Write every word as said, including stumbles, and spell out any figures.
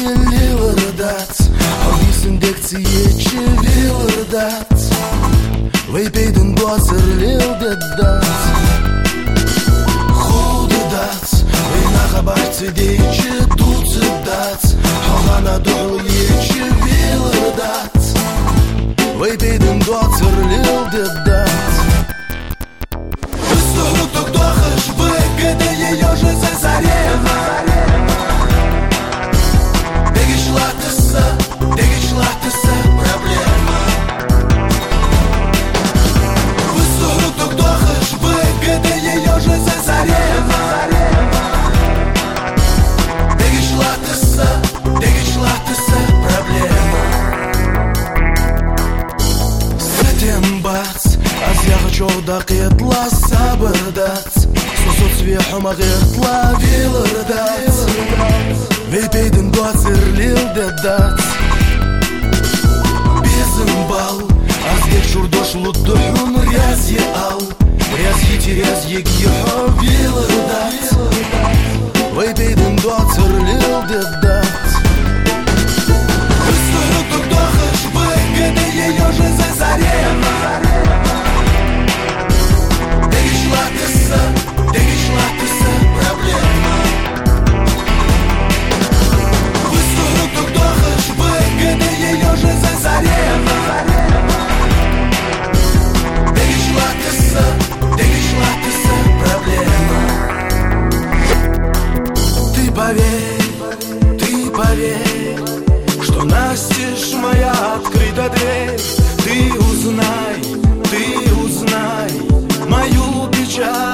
Lillardats Algısındektiye Lillardats Veypeydin duasır Lildedats Hudedats Veyna habartı deyçi Tutsidats Halana doğru yeçi Lillardats Veypeydin duasır Lildedats Выстугнук дохаш вы, когда ее же засорена Чудак ятла сабырдац Сусуц вихума гиртла вилырдац Вейпейдин дуацир лилдедац Безым бал Азгек шурдош луддухун рязье ал Рязье терязье гихо вилырдац Вейпейдин дуацир лилдедац Выстугнук дохаш вы, когда ее же засорена Поверь, ты поверь, что настежь моя открыта дверь. Ты узнай, ты узнай мою печаль.